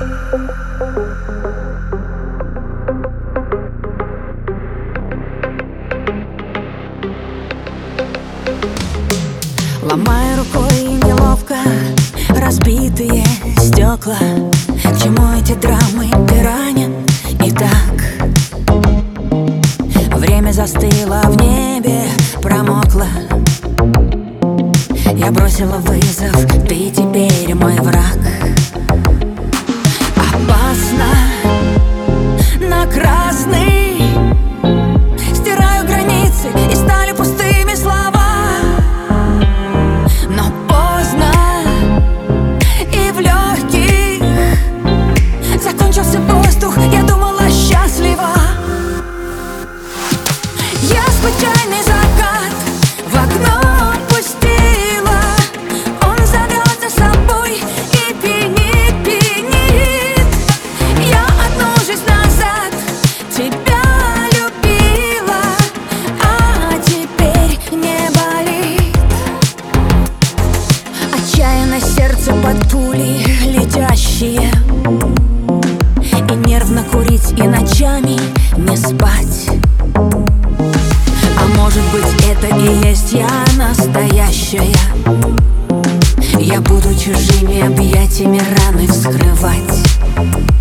Ломая рукой неловко разбитые стекла. К чему эти драмы, ты ранен и так. Время застыло в небе, промокло. Я бросила вызов, ты теперь мой враг. Опасно на красный. Стираю границы, и стали пустыми слова. Но поздно, и в легких закончился воздух. Я думала, счастлива. Я случайный закат в окно пустила. Он зовет за собой и пьянит, пьянит. Я однажды назад тебя любила, а теперь не болит. Отчаянно сердце под пули летящие. И нервно курить, и ночами не спать. А может быть, это и есть я настоящая. Я буду чужими объятиями раны вскрывать.